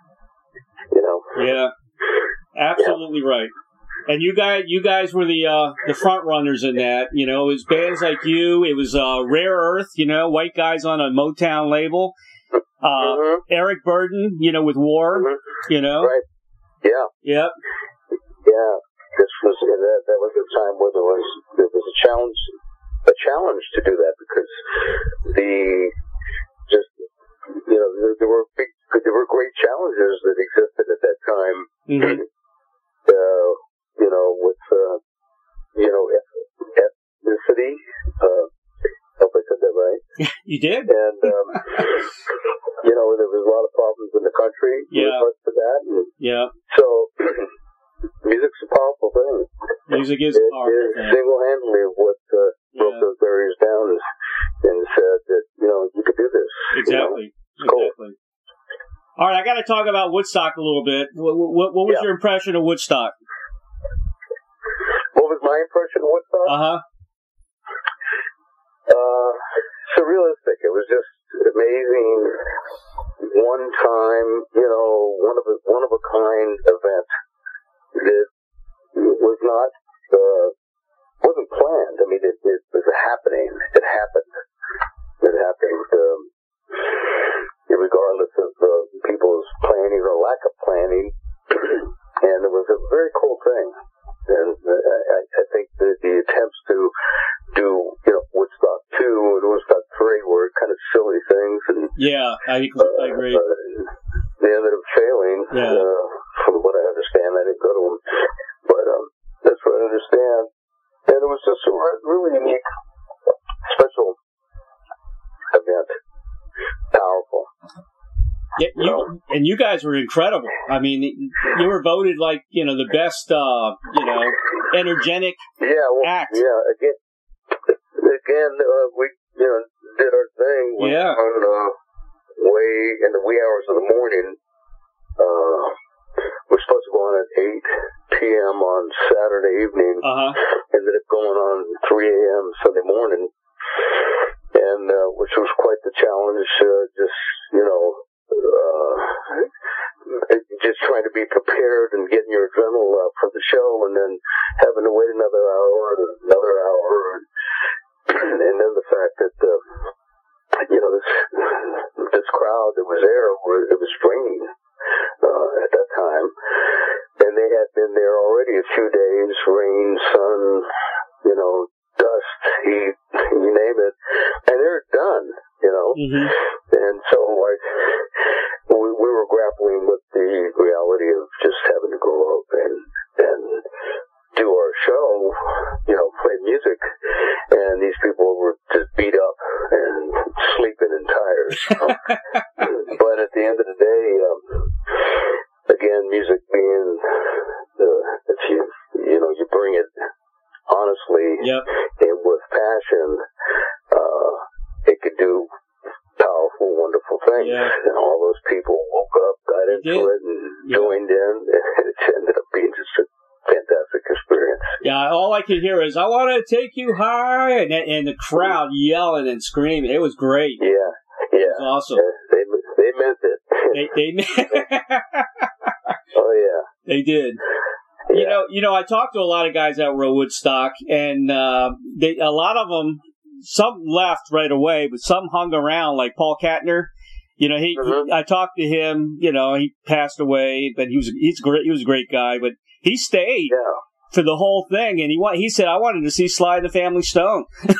You know. Yeah, absolutely yeah. right. And you guys, you guys were the uh, the front runners in that. You know, it was bands like you. It was uh, Rare Earth. You know, white guys on a Motown label. Uh, mm-hmm. Eric Burden. You know, with War. Mm-hmm. You know. Right. Yeah. Yep. Yeah. This was that. That was a time where there was there was a challenge, a challenge to do that because the just you know there, there were big there were great challenges that existed at that time. Mm-hmm. uh, You know, with, uh, you know, ethnicity. Uh, I hope I said that right. You did? And, um, you know, there was a lot of problems in the country. Yeah. With for that. And yeah. So, music's a powerful thing. Music is it, powerful. It is single-handedly what uh, broke yeah. those barriers down and, and said that, you know, you could do this. Exactly. You know? Exactly. Cool. All right, I got to talk about Woodstock a little bit. What, what, what was yeah. your impression of Woodstock? What was my impression of Woodstock? Uh-huh. Uh, surrealistic. It was just amazing, one time, you know, one of a, one of a kind event that was not, uh, wasn't planned. I mean, it, it was happening. It happened. It happened, um, regardless of uh, people's planning or lack of planning. And it was a very cool thing. And I, I think that the attempts to do, you know, Woodstock two and Woodstock three were kind of silly things. And yeah, I, I agree. Uh, they ended up failing, yeah. uh, from what I understand. I didn't go to them. But um, that's what I understand. And it was just a really unique, special Yeah, you, you know? and you guys were incredible. I mean, you were voted like, you know, the best, uh, you know, energetic yeah, well, act. Yeah, again, again, uh, we, you know, did our thing. We Yeah. On, uh, way in the wee hours of the morning. Uh, we're supposed to go on at eight p.m. on Saturday evening. Uh-huh. Ended up going on three a.m. Sunday morning. And, uh, which was quite the challenge, uh, just, you know, uh, just trying to be prepared and getting your adrenaline up for the show, and then having to wait another hour and another hour. And then the fact that, uh, you know, this, this crowd that was there, it was raining, uh, at that time. And they had been there already a few days, rain, sun, you know, dust, heat, you name it, and they're done, you know. Mm-hmm. And so, like, we, we were grappling with the reality of just having to go up and and do our show, you know, play music, and these people were just beat up and sleeping and tired. You know? But at the end of the day, um, again, music being the, if you you know you bring it honestly, yep. and with passion, uh, it could do powerful, wonderful things. Yeah. And all those people woke up, got They into did. it, and Yeah. joined in, and it ended up being just a fantastic experience. Yeah, all I could hear is, I want to take you high, and, and the crowd yelling and screaming. It was great. Yeah, yeah. It was awesome. Yeah, they, they meant it. They, they, Oh, yeah. they did. Yeah. You know, you know, I talked to a lot of guys at Woodstock, and uh, they, a lot of them, some left right away, but some hung around, like Paul Kattner. You know, he, Mhm. he I talked to him. You know, he passed away, but he was he's great. He was a great guy, but he stayed Yeah. for the whole thing, and he wa- he said, I wanted to see Sly and the Family Stone. You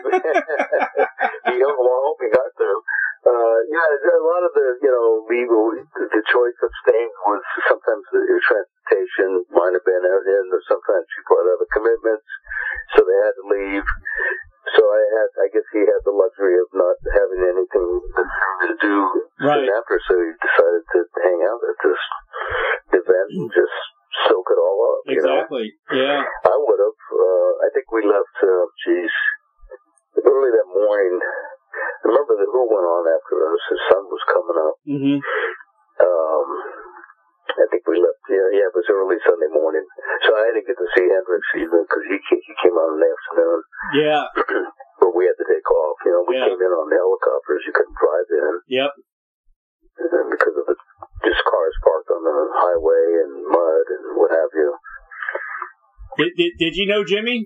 know, well, I hope he got there. Uh, yeah, a lot of the, you know, legal, the choice of staying was sometimes the transportation might have been out in, or sometimes people had other commitments, so they had to leave. So I had, I guess he had the luxury of not having anything to do Right. after, so he decided to hang out at this event and just soak it all up. Exactly. You know? Yeah. I would have. Uh, I think we left, uh, geez, early that morning. I remember the Who went on after us. The sun was coming up. Mm-hmm. Um, I think we left, yeah, yeah, it was early Sunday morning. So I didn't get to see Hendrix even because he, he came out in the afternoon. Yeah. But we had to take off. You know, we Yeah. came in on the helicopters. You couldn't drive in. Yep. And then because of the just cars parked on the highway and mud and what have you. Did, did, did you know Jimmy?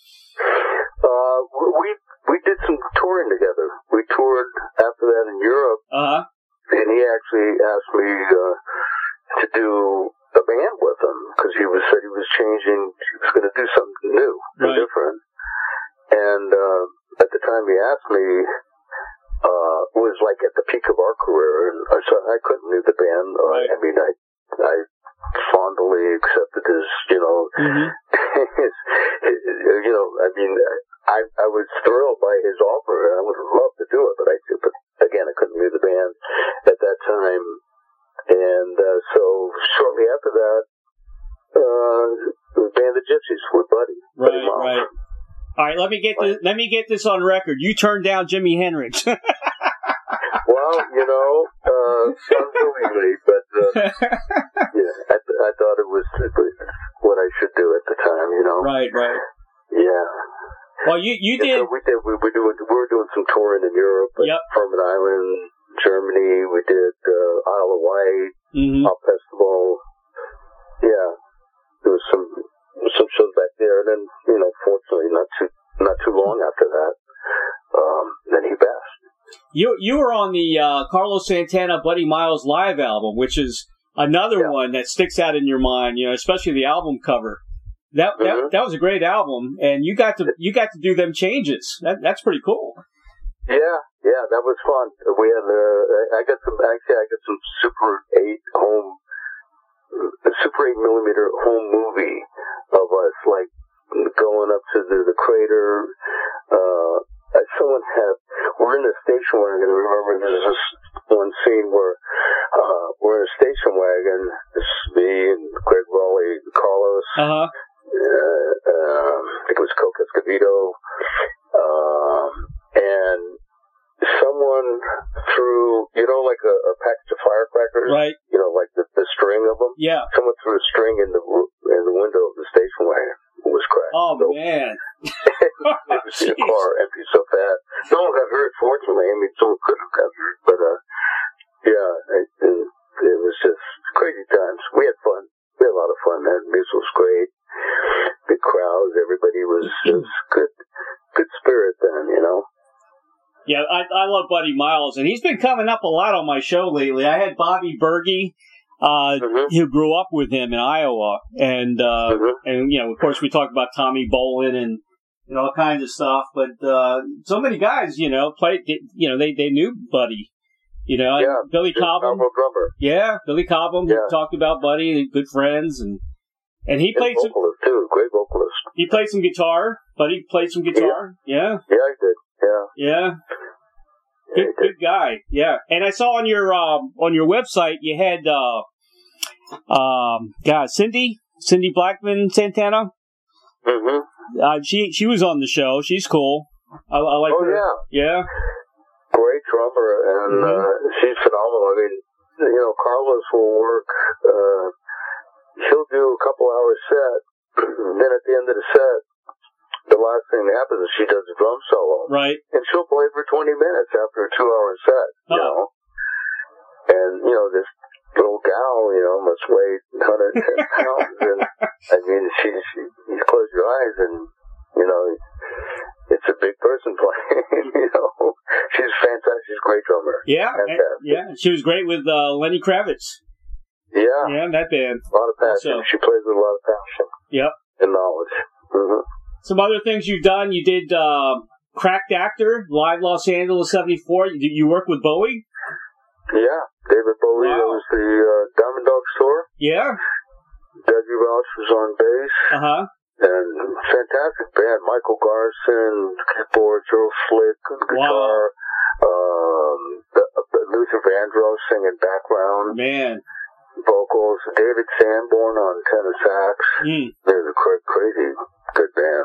Uh, we we did some touring together. We toured after that in Europe, Uh-huh. and he actually asked me uh, to do a band with him because he was said he was changing. He was going to do something new and Right. different. And uh, at the time he asked me, uh, it was like at the peak of our career, and I so I couldn't leave the band. Right. I mean, I I fondly accepted his, you know, Mm-hmm. his, his, you know, I mean, I I was thrilled by his offer, and I would have loved to do it, but I but again I couldn't leave the band at that time, and uh, so shortly after that, uh, the band of Gypsies with Buddy. Right, Buddy Miles. right. All right, let me get this, let me get this on record. You turned down Jimi Hendrix. Well, you know, uh, unwillingly, but uh, yeah, I, th- I thought it was what I should do at the time, you know. Right, right. Yeah. Well, you you Yeah, did. so we did. We were doing. We were doing some touring in Europe, like Yep. Furman Island, Germany. We did uh, Isle of Wight, Mm-hmm. Pop Festival. Yeah, there was some some shows back there, and then you know, fortunately, not too not too long after that, um, then he passed. You you were on the uh, Carlos Santana Buddy Miles live album, which is another Yeah. one that sticks out in your mind. You know, especially the album cover. That that Mhm. that was a great album, and you got to you got to do them changes. That that's pretty cool. Yeah, yeah, that was fun. We had. Uh, I got some. Actually, I got some Super eight home, Super eight millimeter home movie of us, like going up to the, the crater. Uh, someone had. we're in the station wagon. I remember there's this one scene where uh, we're in a station wagon. This is me and Greg Raleigh, Carlos. Uh-huh. Uh, um, I think it was Coke Escovedo. Um, and someone threw, you know, like a, a package of firecrackers. Right. You know, like the, the string of them. Yeah. Someone threw a string in the in the window of the station wagon. It was cracked. Oh, so, man. never seen a car empty so fast. No one got hurt, fortunately. I mean, someone could have got hurt, but uh, yeah, it, it, it was just crazy times. We had fun. We had a lot of fun. The music was great. Big crowds. Everybody was just good, good spirit then, you know. Yeah, I, I love Buddy Miles, and he's been coming up a lot on my show lately. I had Bobby Berge, uh, mm-hmm. who grew up with him in Iowa, and uh, mm-hmm. and you know, of course, we talked about Tommy Bolin and and all kinds of stuff. But uh, so many guys, you know, played. You know, they, they knew Buddy. You know, yeah, Billy Cobham. Drummer. Yeah, Billy Cobham. Yeah. We talked about Buddy, good friends, and and he good played vocalist some. Too, great vocalist. He played some guitar. Buddy played some guitar. Yeah. Yeah, yeah, he did. Yeah. Yeah. Good, good guy. Yeah. And I saw on your um, on your website you had uh, um, God, Cindy, Cindy Blackman Santana. Mm-hmm. Uh, she she was on the show. She's cool. I, I like oh, her. yeah. Yeah. Great drummer, and mm-hmm. uh, she's phenomenal. I mean, you know, Carlos will work. Uh, he'll do a couple hours set, and then at the end of the set, the last thing that happens is she does a drum solo. Right. And she'll play for twenty minutes after a two-hour set, you oh. know. And, you know, this little gal, you know, must weigh one hundred ten pounds. And, I mean, she, she, you close your eyes and, you know, it's a big person playing, you know. She's fantastic. She's a great drummer. Yeah. And, yeah. She was great with uh, Lenny Kravitz. Yeah. Yeah, that band. A lot of passion. So, she plays with a lot of passion. Yep. And knowledge. Mm-hmm. Some other things you've done. You did uh, Cracked Actor, Live Los Angeles seventy-four. You, you work with Bowie? Yeah. David Bowie. Wow. That was the uh, Diamond Dogs tour. Yeah. Dougie Rauch was on bass. Uh-huh. And fantastic band. Michael Garson, keyboard, Joe Slick, guitar. Wow. Um, the, the Luther Vandross singing background. Man. Vocals. David Sanborn on tenor sax. Mm. They're a cra- crazy good band.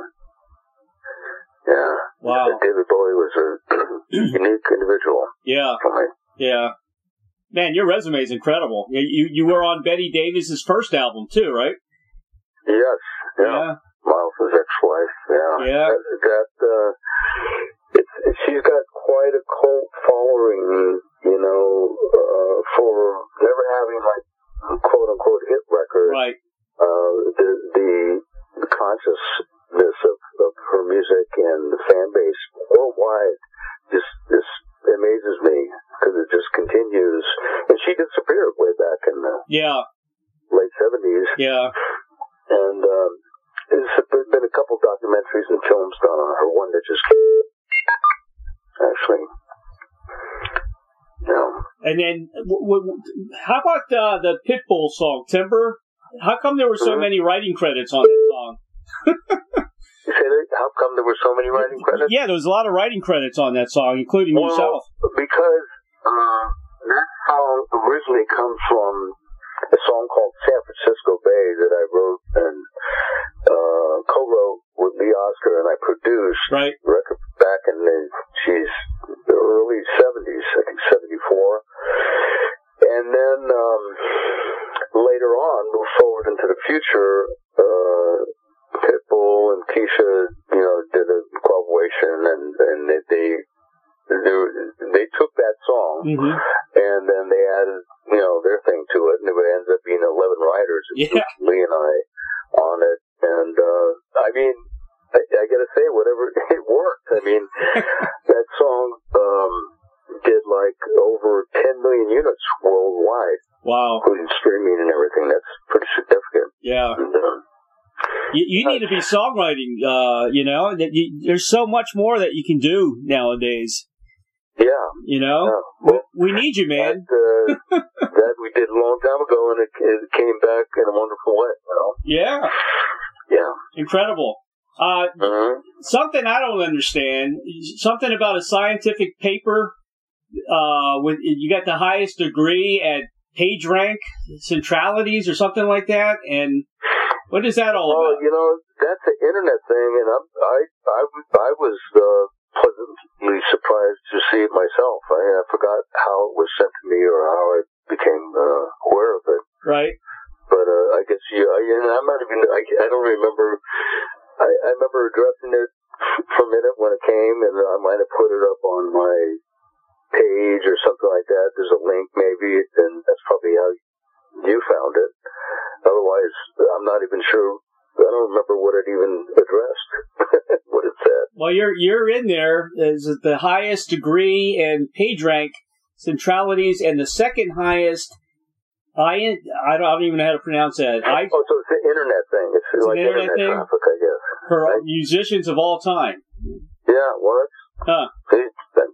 Yeah. Wow. And David Bowie was a unique individual. Yeah. Yeah. Man, your resume is incredible. You you were on Betty Davis's first album too, right? Yes. Yeah. yeah. Miles' ex-wife. Yeah. Yeah. That, that uh, it's, it's she's got quite a cult following, you know, uh, for never having like quote unquote hit record. Right. Uh, the the the consciousness of, of her music and the fan base worldwide just just amazes me because it just continues. And she disappeared way back in the yeah late seventies. Yeah. And um, there's been a couple documentaries and films done on her. One that just came, actually. Yeah. And then, w- w- how about uh, the Pitbull song "Timber"? How come there were so mm-hmm. many writing credits on that song? You say that? How come there were so many writing credits? Yeah, there was a lot of writing credits on that song, including well, yourself. Because uh, that song originally comes from a song called San Francisco Bay that I wrote and uh, co-wrote with Lee Oscar, and I produced. Right. Record back in the, geez, the early seventies, I think seventy-four. And then um, later on, move forward into the future, uh, Pitbull and Keisha, you know, did a collaboration, and, and they, they they they took that song, mm-hmm. and then they added, you know, their thing to it, and it ends up being eleven writers, yeah. Lee and I, on it. And uh, I mean, I, I got to say, whatever, it worked. I mean, that song um, did like over ten million units worldwide. Wow, including streaming and everything. That's pretty significant. Yeah. And, uh, You, you need to be songwriting, uh, you know. That you, there's so much more that you can do nowadays. Yeah. You know, yeah. Well, we, we need you, man. That, uh, that we did a long time ago, and it, it came back in a wonderful way. You know? Yeah. Yeah. Incredible. Uh, Mm-hmm. Something I don't understand. Something about a scientific paper. Uh, with you got the highest degree at PageRank centralities or something like that. And what is that all well, about? Well, you know, that's an internet thing, and I'm, I, I, I was uh, pleasantly surprised to see it myself. I, I forgot how it was sent to me or how I became uh, aware of it. Right. But uh, I guess you, I, and I'm not even, I, I don't remember, I, I remember addressing it for a minute when it came, and I might have put it up on my page or something like that. There's a link maybe, and that's probably how you found it. Otherwise, I'm not even sure. I don't remember what it even addressed, what it said. Well, you're you're in there as the highest degree in PageRank centralities, and the second highest. I I don't, I don't even know how to pronounce that. I, oh, so it's an internet thing. It's, it's like an internet, internet thing traffic, I guess. For right? musicians of all time. Yeah, well, that's, huh. see, that,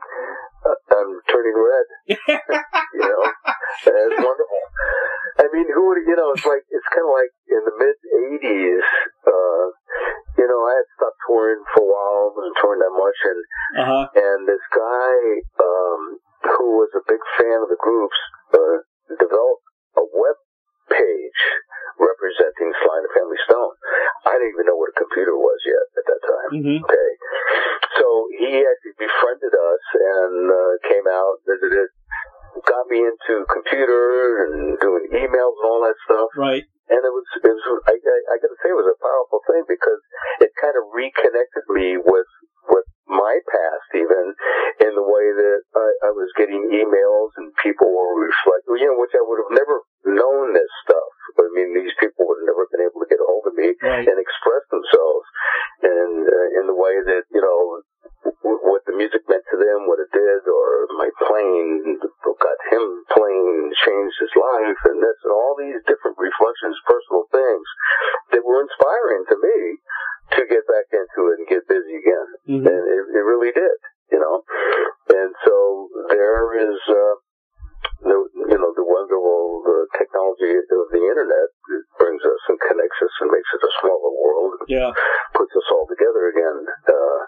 I'm turning red. You know, and it's wonderful. I mean, who would, you know, it's like, it's kind of like in the mid eighties, uh, you know, I had stopped touring for a while, wasn't touring that much, and, uh-huh. and this guy, um, who was a big fan of the groups, uh, developed a web page representing Sly and the Family Stone. I didn't even know what a computer was yet at that time. Mm-hmm. Okay. So he actually befriended us and uh, came out, visited, got me into computer and doing emails and all that stuff. Right. And it was, it was I, I, I got to say, it was a powerful thing because it kind of reconnected me with, with my past, even in the way that I, I was getting emails and people were reflecting, you know, which I would have never known this stuff. I mean, these people would have never been able to get a hold of me right. and express themselves, and uh, in the way that, you know, w- what the music meant to them, what it did, or my playing got him playing changed his life, and that's and all these different reflections, personal things that were inspiring to me to get back into it and get busy again. Mm-hmm. And it, it really did, you know. And so there is, uh, the, you know, the wonderful uh, technology of the internet. It brings us and connects us and makes it a smaller world. Yeah. Puts us all together again. Uh,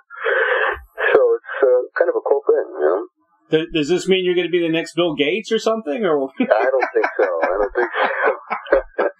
so it's uh, kind of a cool thing, you know. Does this mean you're going to be the next Bill Gates or something? Or I don't think so. I don't think so.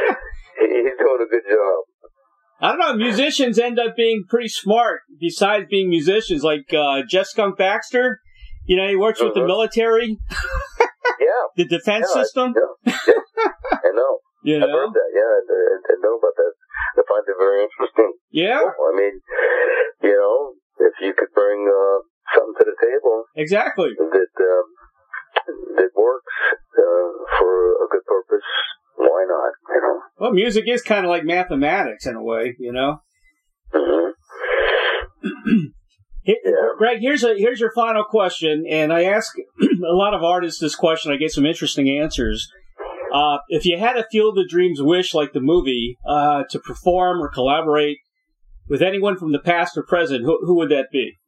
He's doing a good job. I don't know. Musicians end up being pretty smart. Besides being musicians, like uh, Jeff Skunk Baxter, you know, he works uh-huh. with the military. Yeah. The defense yeah, system. I, yeah. yeah. I know. You I've know? heard that. Yeah, I, I know about that. I find it very interesting. Yeah. I mean, you know, if you could bring uh, something to the table. Exactly. That um, that works uh, for a good purpose. Why not? You know. Well, music is kind of like mathematics in a way, you know. Mm-hmm. Here, yeah. Greg, here's a here's your final question, and I ask a lot of artists this question. I get some interesting answers. Uh, if you had a Field of Dreams wish, like the movie, uh, to perform or collaborate with anyone from the past or present, who, who would that be?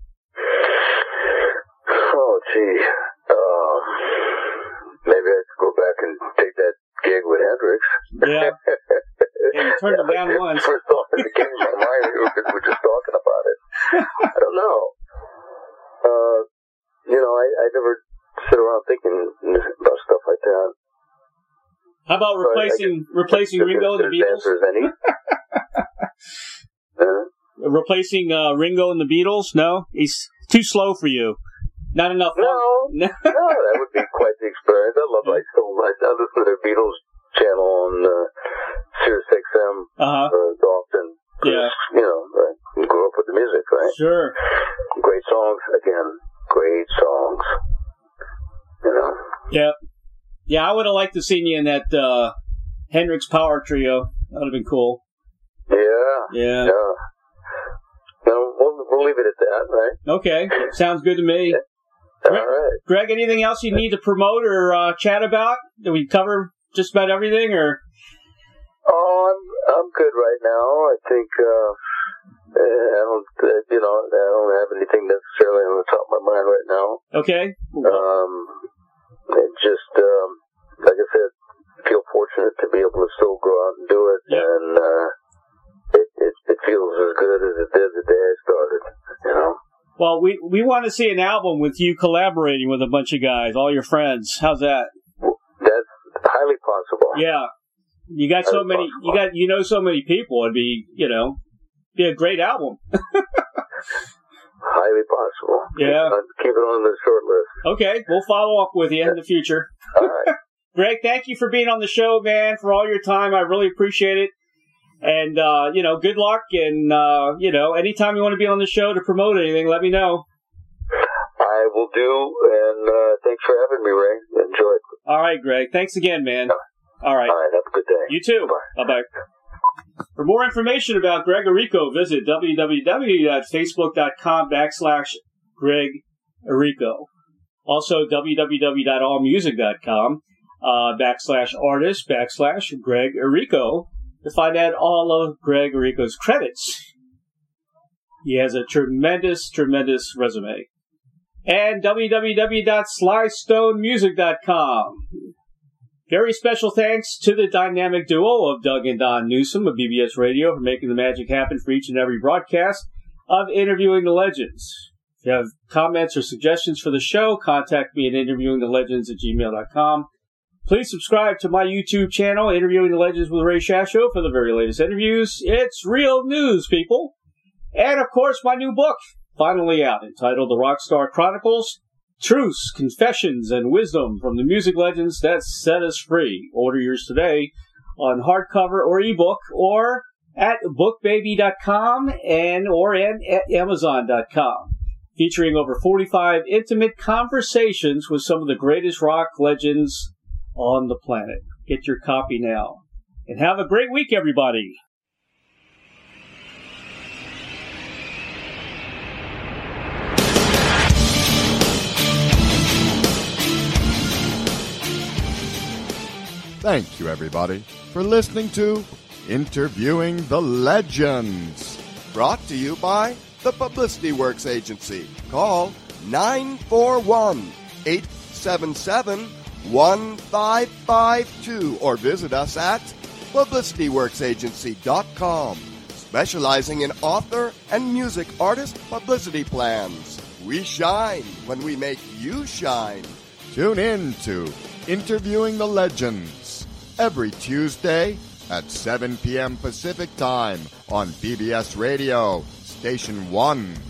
Oh, gee. Uh, maybe I could go back and take that gig with Hendrix. Yeah. Yeah, you turned it down once. First thought that came to my mind because we're just talking about it. I don't know. Uh, you know, I, I never sit around thinking about stuff like that. How about replacing so replacing Ringo and the Beatles? Any. uh, replacing uh, Ringo and the Beatles? No, he's too slow for you. Not enough. No, no, that would be quite the experience. I love. I still I, I listen to the Beatles channel on uh, Sirius X M uh-huh. uh, often. Yeah, you know, I grew up with the music, right? Sure. Great songs again. Great songs. You know. Yeah. Yeah, I would have liked to seen you in that uh, Hendrix Power Trio. That would have been cool. Yeah. Yeah. Yeah. No, we'll, we'll leave it at that, right? Okay. Sounds good to me. Yeah. All Greg, right. Greg, anything else you need to promote or uh, chat about? Did we cover just about everything, or? Oh, I'm I'm good right now. I think uh, I don't, uh, you know, I don't have anything necessarily on the top of my mind right now. Okay. Um, it just um, like I said, feel fortunate to be able to still go out and do it, yep. and uh, it, it it feels know, we, we want to see an album with you collaborating with a bunch of guys, all your friends. How's that? That's highly possible. Yeah. You got so many, you got, you know, so many people. It'd be, you know, be a great album. Highly possible. Yeah. Keep, keep it on the short list. Okay. We'll follow up with you in the future. All right. Greg, thank you for being on the show, man, for all your time. I really appreciate it. And, uh, you know, good luck. And, uh, you know, anytime you want to be on the show to promote anything, let me know. I will do. And uh, thanks for having me, Ray. Enjoyed. All right, Greg. Thanks again, man. All right. All right. Have a good day. You too. Bye. Bye-bye. For more information about Greg Errico, visit www.facebook.com backslash Greg Errico. Also, www.allmusic.com uh, backslash artist backslash Greg Errico to find out all of Greg Errico's credits. He has a tremendous, tremendous resume. And www dot sly stone music dot com. Very special thanks to the dynamic duo of Doug and Don Newsom of B B S Radio for making the magic happen for each and every broadcast of Interviewing the Legends. If you have comments or suggestions for the show, contact me at interviewing the legends at gmail dot com. Please subscribe to my YouTube channel, Interviewing the Legends with Ray Shasho, for the very latest interviews. It's real news, people. And, of course, my new book, finally out, entitled The Rockstar Chronicles, Truths, Confessions, and Wisdom from the Music Legends That Set Us Free. Order yours today on hardcover or ebook or at book baby dot com and or at amazon dot com. Featuring over forty-five intimate conversations with some of the greatest rock legends on the planet. Get your copy now. And have a great week, everybody. Thank you, everybody, for listening to Interviewing the Legends. Brought to you by the Publicity Works Agency. Call nine four one, eight seven seven, one five five two or visit us at publicity works agency dot com. Specializing in author and music artist publicity plans. We shine when we make you shine. Tune in to Interviewing the Legends every Tuesday at seven p.m. Pacific Time on B B S Radio, Station one.